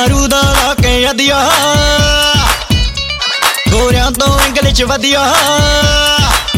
दारू दा लाके अदिया गोरियां तो इंग्लिश वधिया